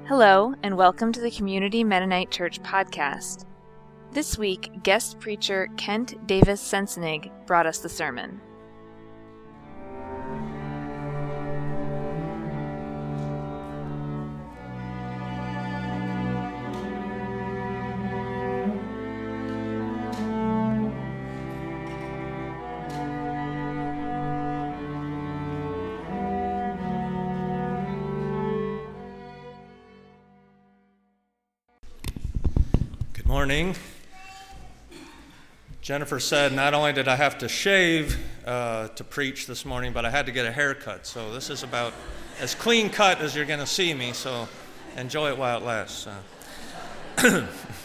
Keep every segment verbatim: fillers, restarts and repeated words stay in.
Hello, and welcome to the Community Mennonite Church podcast. This week, guest preacher Kent Davis Sensenig brought us the sermon. Morning. Jennifer said not only did I have to shave uh, to preach this morning, but I had to get a haircut. So this is about as clean cut as you're going to see me, so enjoy it while it lasts. Uh,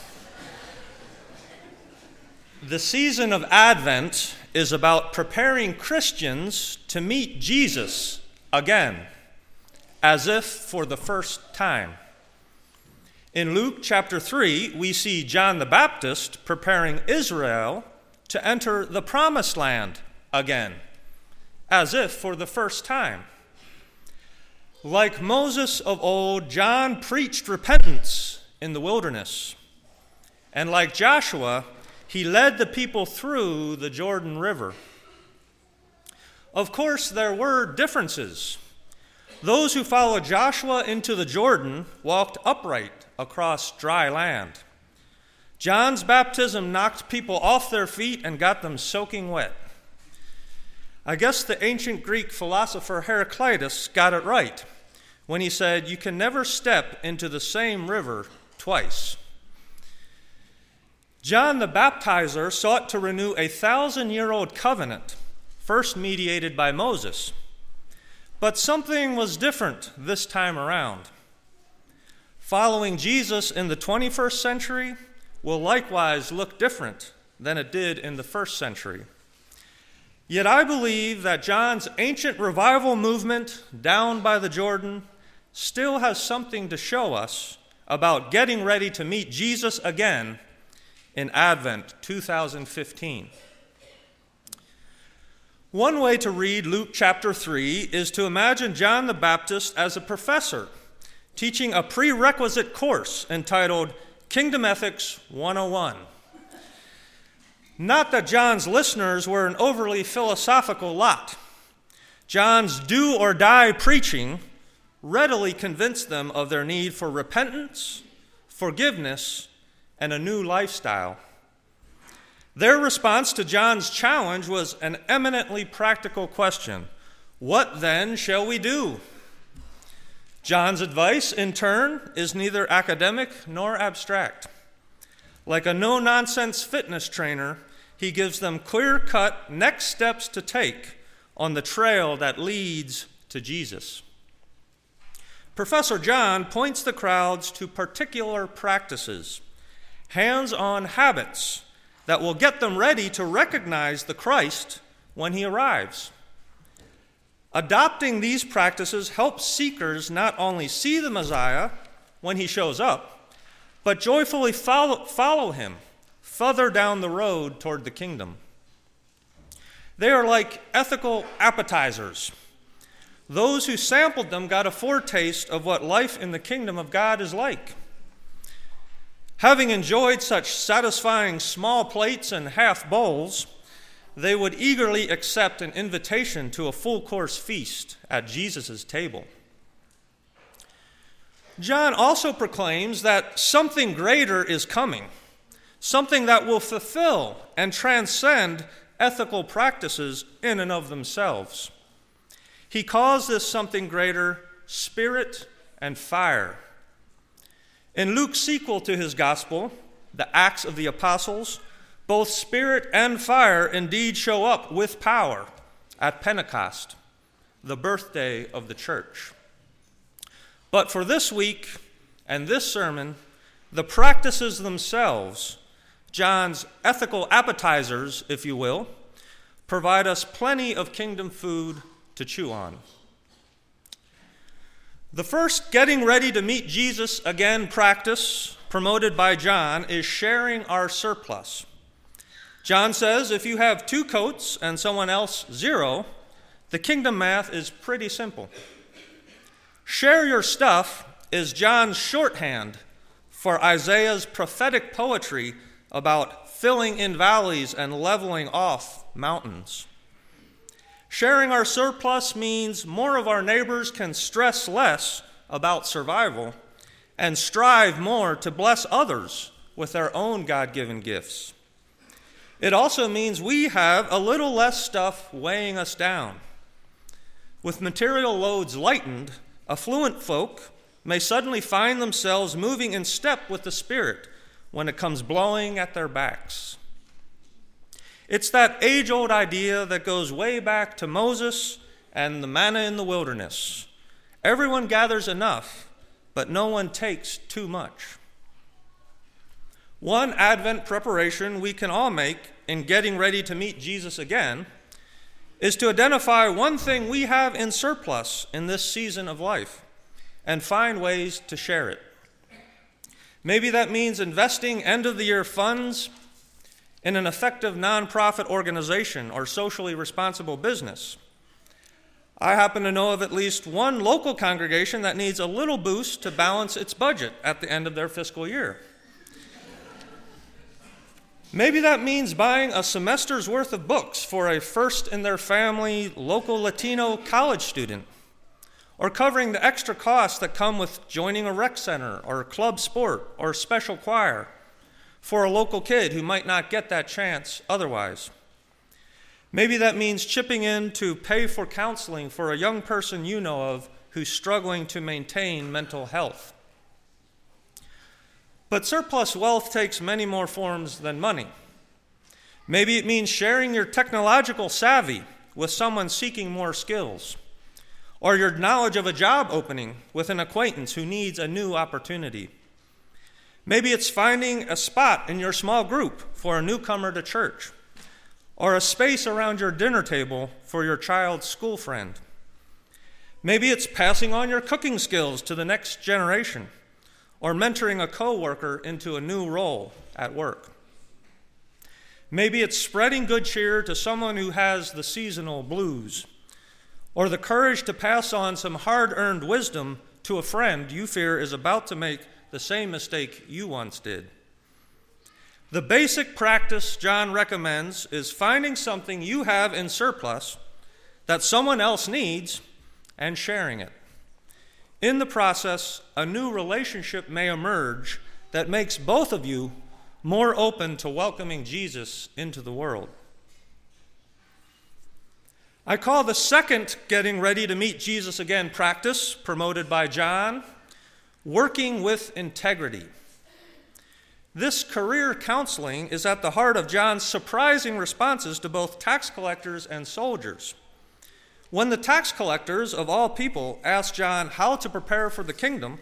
the season of Advent is about preparing Christians to meet Jesus again, as if for the first time. In Luke chapter three, we see John the Baptist preparing Israel to enter the promised land again, as if for the first time. Like Moses of old, John preached repentance in the wilderness. And like Joshua, he led the people through the Jordan River. Of course, there were differences. Those who followed Joshua into the Jordan walked upright across dry land. John's baptism knocked people off their feet and got them soaking wet. I guess the ancient Greek philosopher Heraclitus got it right when he said, "You can never step into the same river twice." John the Baptizer sought to renew a thousand-year-old covenant, first mediated by Moses. But something was different this time around. Following Jesus in the twenty-first century will likewise look different than it did in the first century. Yet I believe that John's ancient revival movement down by the Jordan still has something to show us about getting ready to meet Jesus again in Advent two thousand fifteen. One way to read Luke chapter three is to imagine John the Baptist as a professor teaching a prerequisite course entitled Kingdom Ethics one oh one. Not that John's listeners were an overly philosophical lot. John's do-or-die preaching readily convinced them of their need for repentance, forgiveness, and a new lifestyle. Their response to John's challenge was an eminently practical question: what then shall we do? John's advice, in turn, is neither academic nor abstract. Like a no-nonsense fitness trainer, he gives them clear-cut next steps to take on the trail that leads to Jesus. Professor John points the crowds to particular practices, hands-on habits that will get them ready to recognize the Christ when he arrives. Adopting these practices helps seekers not only see the Messiah when he shows up, but joyfully follow, follow him further down the road toward the kingdom. They are like ethical appetizers. Those who sampled them got a foretaste of what life in the kingdom of God is like. Having enjoyed such satisfying small plates and half bowls, they would eagerly accept an invitation to a full-course feast at Jesus' table. John also proclaims that something greater is coming, something that will fulfill and transcend ethical practices in and of themselves. He calls this something greater spirit and fire. In Luke's sequel to his gospel, the Acts of the Apostles, both spirit and fire indeed show up with power at Pentecost, the birthday of the church. But for this week and this sermon, the practices themselves, John's ethical appetizers, if you will, provide us plenty of kingdom food to chew on. The first getting ready to meet Jesus again practice promoted by John is sharing our surplus. John says if you have two coats and someone else zero, the kingdom math is pretty simple. Share your stuff is John's shorthand for Isaiah's prophetic poetry about filling in valleys and leveling off mountains. Sharing our surplus means more of our neighbors can stress less about survival and strive more to bless others with their own God-given gifts. It also means we have a little less stuff weighing us down. With material loads lightened, affluent folk may suddenly find themselves moving in step with the Spirit when it comes blowing at their backs. It's that age-old idea that goes way back to Moses and the manna in the wilderness. Everyone gathers enough, but no one takes too much. One Advent preparation we can all make in getting ready to meet Jesus again is to identify one thing we have in surplus in this season of life and find ways to share it. Maybe that means investing end-of-the-year funds in an effective nonprofit organization or socially responsible business. I happen to know of at least one local congregation that needs a little boost to balance its budget at the end of their fiscal year. Maybe that means buying a semester's worth of books for a first-in-their-family local Latino college student, or covering the extra costs that come with joining a rec center or club sport or special choir for a local kid who might not get that chance otherwise. Maybe that means chipping in to pay for counseling for a young person you know of who's struggling to maintain mental health. But surplus wealth takes many more forms than money. Maybe it means sharing your technological savvy with someone seeking more skills, or your knowledge of a job opening with an acquaintance who needs a new opportunity. Maybe it's finding a spot in your small group for a newcomer to church, or a space around your dinner table for your child's school friend. Maybe it's passing on your cooking skills to the next generation, or mentoring a coworker into a new role at work. Maybe it's spreading good cheer to someone who has the seasonal blues, or the courage to pass on some hard-earned wisdom to a friend you fear is about to make the same mistake you once did. The basic practice John recommends is finding something you have in surplus that someone else needs and sharing it. In the process, a new relationship may emerge that makes both of you more open to welcoming Jesus into the world. I call the second getting ready to meet Jesus again practice, promoted by John, working with integrity. This career counseling is at the heart of John's surprising responses to both tax collectors and soldiers. When the tax collectors, of all people, ask John how to prepare for the kingdom,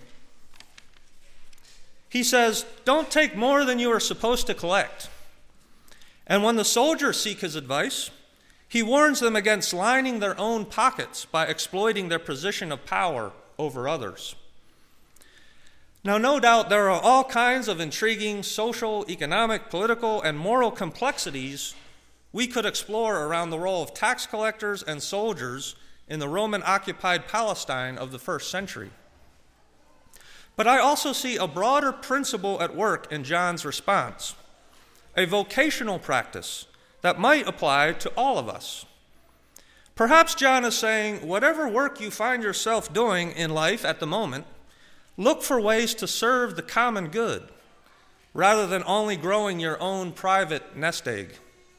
he says, "Don't take more than you are supposed to collect." And when the soldiers seek his advice, he warns them against lining their own pockets by exploiting their position of power over others. Now, no doubt there are all kinds of intriguing social, economic, political, and moral complexities we could explore around the role of tax collectors and soldiers in the Roman-occupied Palestine of the first century. But I also see a broader principle at work in John's response, a vocational practice that might apply to all of us. Perhaps John is saying, whatever work you find yourself doing in life at the moment, look for ways to serve the common good, rather than only growing your own private nest egg.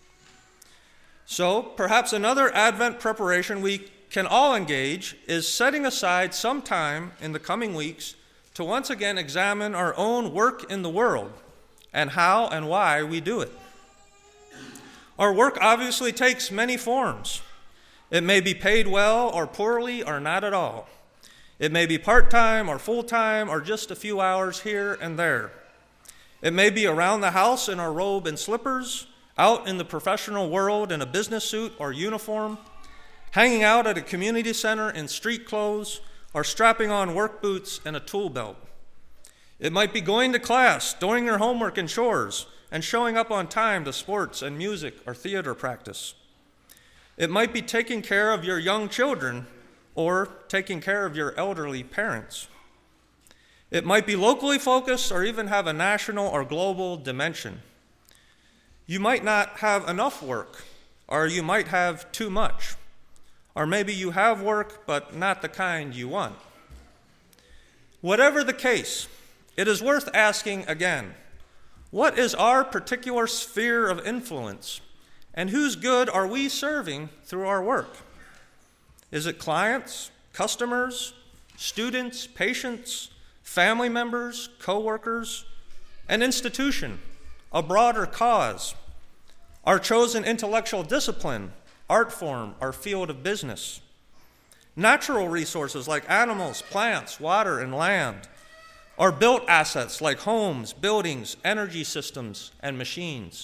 So, perhaps another Advent preparation we can all engage is setting aside some time in the coming weeks to once again examine our own work in the world and how and why we do it. Our work obviously takes many forms. It may be paid well or poorly or not at all. It may be part-time or full-time or just a few hours here and there. It may be around the house in our robe and slippers, out in the professional world in a business suit or uniform, hanging out at a community center in street clothes, or strapping on work boots and a tool belt. It might be going to class, doing your homework and chores, and showing up on time to sports and music or theater practice. It might be taking care of your young children or taking care of your elderly parents. It might be locally focused or even have a national or global dimension. You might not have enough work, or you might have too much. Or maybe you have work, but not the kind you want. Whatever the case, it is worth asking again, what is our particular sphere of influence, and whose good are we serving through our work? Is it clients, customers, students, patients, family members, co-workers, an institution, a broader cause, our chosen intellectual discipline, art form, our field of business, natural resources like animals, plants, water, and land, or built assets like homes, buildings, energy systems, and machines?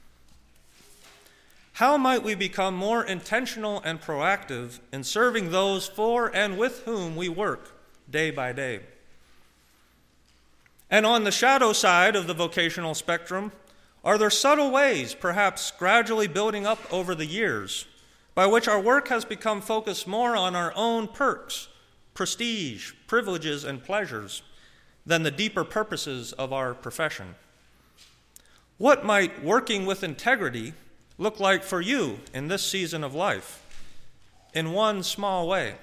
How might we become more intentional and proactive in serving those for and with whom we work day by day? And on the shadow side of the vocational spectrum, are there subtle ways, perhaps gradually building up over the years, by which our work has become focused more on our own perks, prestige, privileges, and pleasures than the deeper purposes of our profession? What might working with integrity look like for you in this season of life, in one small way?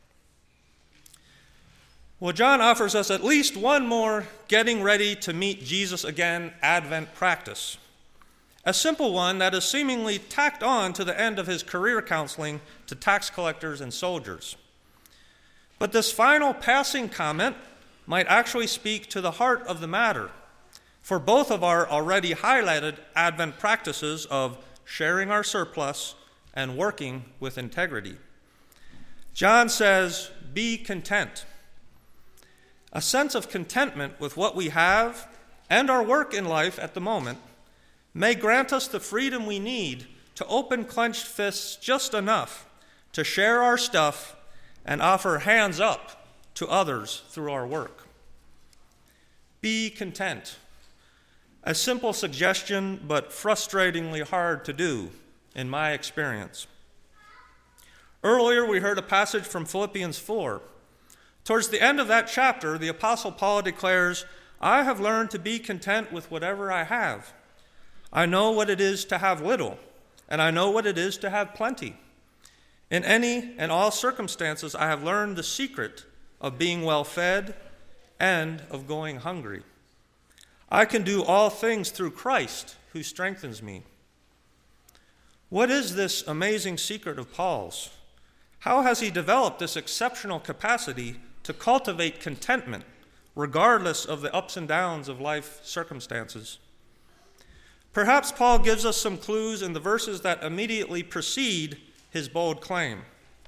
Well, John offers us at least one more getting ready to meet Jesus again Advent practice, a simple one that is seemingly tacked on to the end of his career counseling to tax collectors and soldiers. But this final passing comment might actually speak to the heart of the matter for both of our already highlighted Advent practices of sharing our surplus and working with integrity. John says, be content. A sense of contentment with what we have and our work in life at the moment may grant us the freedom we need to open clenched fists just enough to share our stuff and offer hands up to others through our work. Be content. A simple suggestion, but frustratingly hard to do, in my experience. Earlier, we heard a passage from Philippians four. Towards the end of that chapter, the Apostle Paul declares, I have learned to be content with whatever I have. I know what it is to have little, and I know what it is to have plenty. In any and all circumstances, I have learned the secret of being well fed and of going hungry. I can do all things through Christ who strengthens me. What is this amazing secret of Paul's? How has he developed this exceptional capacity to cultivate contentment, regardless of the ups and downs of life circumstances? Perhaps Paul gives us some clues in the verses that immediately precede his bold claim.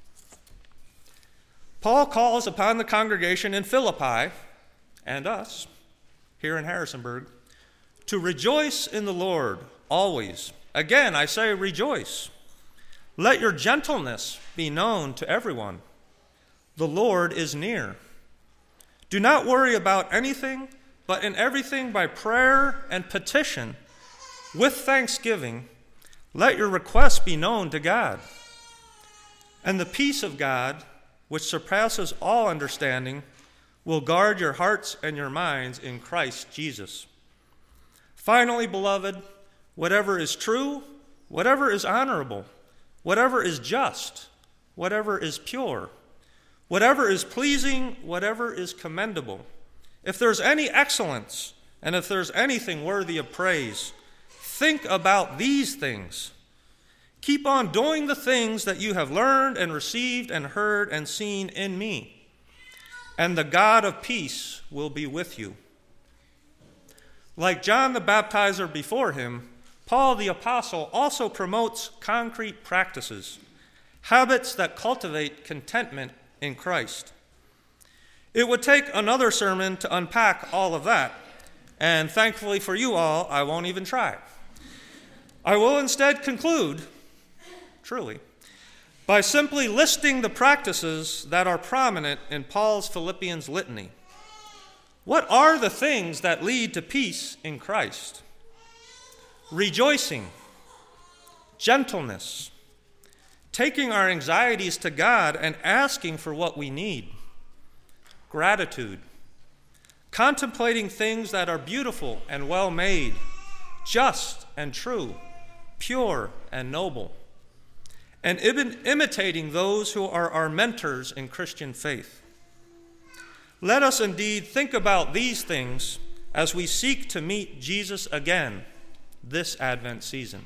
Paul calls upon the congregation in Philippi, and us, here in Harrisonburg, to rejoice in the Lord always. Again, I say rejoice. Let your gentleness be known to everyone. The Lord is near. Do not worry about anything, but in everything by prayer and petition, with thanksgiving, let your requests be known to God. And the peace of God, which surpasses all understanding, will guard your hearts and your minds in Christ Jesus. Finally, beloved, whatever is true, whatever is honorable, whatever is just, whatever is pure, whatever is pleasing, whatever is commendable, if there's any excellence, and if there's anything worthy of praise, think about these things. Keep on doing the things that you have learned and received and heard and seen in me, and the God of peace will be with you. Like John the Baptizer before him, Paul the Apostle also promotes concrete practices, habits that cultivate contentment in Christ. It would take another sermon to unpack all of that, and thankfully for you all, I won't even try. I will instead conclude, truly, by simply listing the practices that are prominent in Paul's Philippians litany. What are the things that lead to peace in Christ? Rejoicing, gentleness, taking our anxieties to God and asking for what we need, gratitude, contemplating things that are beautiful and well made, just and true, pure and noble, and im- imitating those who are our mentors in Christian faith. Let us indeed think about these things as we seek to meet Jesus again this Advent season.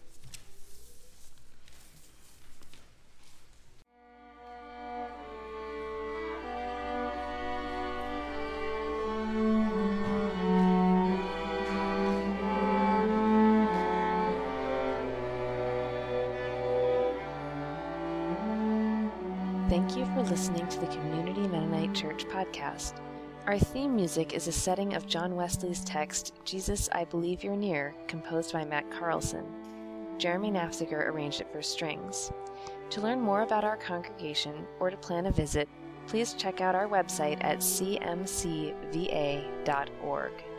Thank you for listening to the Community Mennonite Church podcast. Our theme music is a setting of John Wesley's text, Jesus, I Believe You're Near, composed by Matt Carlson. Jeremy Nafziger arranged it for strings. To learn more about our congregation or to plan a visit, please check out our website at c m c v a dot org.